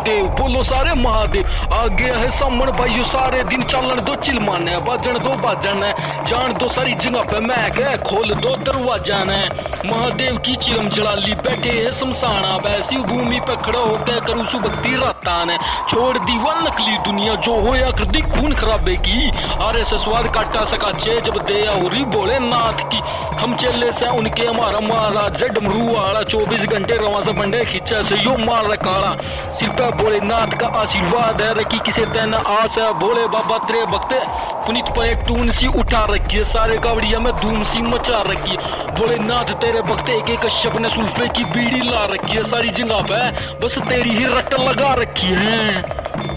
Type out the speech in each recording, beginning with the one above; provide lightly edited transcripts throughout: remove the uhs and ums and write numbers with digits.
महादेव बोलो सारे महादेव। आ गया है सामन भाइयों सारे दिन चलन दो चिलमान है बाजन दो बाजन है जान दो सारी जगह पे मैं गया खोल दो दरवाजा ने। महादेव की चिलम जलाली बैठे है शमशाना वैसी भूमि पे खड़ा होकर करूँ सुभक्ति राता ने। छोड़ दी वह नकली दुनिया जो होया कर दी खून खराबे की। RSS वाद काटा सका चे जब दया हो रही बोले नाथ की। हम चेले से उनके हमारा महाराज डमरू वाला 24 घंटे रवा से बंडे खींचा से यो मार रकाला। सिर पे भोले नाथ का आशीर्वाद है रखी किसे तैना आस है भोले बाबा तेरे भक्ते पुनीत पर एक टून सी उठा रखी है सारे कावड़िया में धूम सी मचा रखी है। भोले नाथ तेरे भक्त एक एक कश्यप ने सुल्फे की बीड़ी ला रखी है सारी जगह पे बस तेरी ही रट लगा रखी है।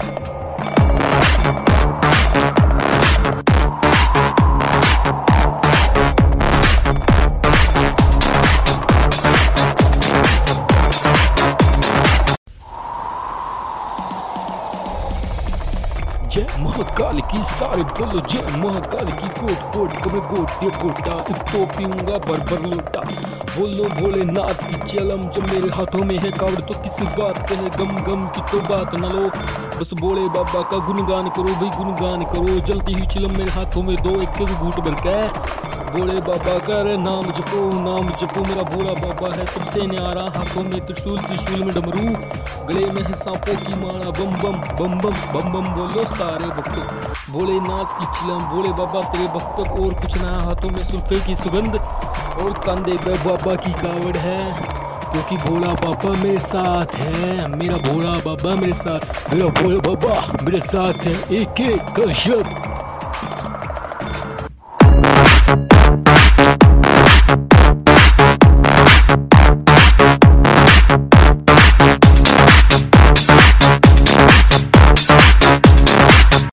जय महाकाल की सारे बोलो जय महाकाल की कोट कोट कभी गोटे गोटा एक तो पीऊंगा भर लोटा। बोलो भोलेनाथ की चलम जब मेरे हाथों में है कावड़ तो किसी बात के है गम गम की तो बात न लो बस भोले बाबा का गुणगान करो भाई गुणगान करो। जलती हुई चिलम मेरे हाथों में दो एक घूट बन के भोले बाबा का रे नाम जपो मेरा भोला बाबा है सबसे न्यारा। हाथों में त्रिशूल में डमरू गले में है सांपों की माला बम बम बम बम बम बम बोलो सारे भक्त भोलेनाथ की चिलम भोले बाबा तेरे भक्त और कुछ ना। हाथों में सुल्फे की सुगंध और कंधे पे बाबा की कावड़ है क्योंकि भोला बाबा मेरे साथ है। मेरा भोला बाबा मेरे साथ मेरा भोला बाबा मेरे साथ है एक कश्यप।